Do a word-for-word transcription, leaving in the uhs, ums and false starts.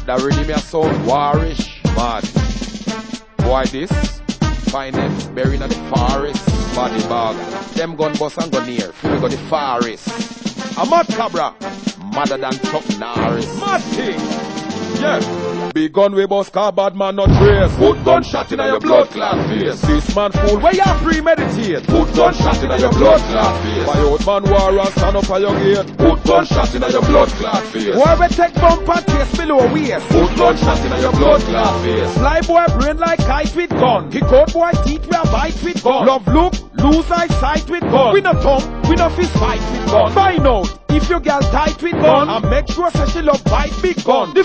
That rhythm is so warish, mad. Why this? Find them buried in the forest, body bag. Them gun bus and gun near. Feel we go the forest. A mad cabra, madder than Chuck Norris. Mad thing, yeah. Big gun we bust car bad man not trace. Put gunshot in your blood clot face. This man fool where you premeditate. Put gunshot in your blood clot face. By out man war and stand up at your gate. Put gunshot in your blood clot face. Why we take bump and case below waist. Put gunshot in your blood clot face. Fly boy brain like kite with gun. Kick out boy teeth we a bite with gun. Love look, lose eyesight with gun. We no tongue, we no fist fight with gun. Find out if your girl tight with gun and make sure say she love bite big gun. The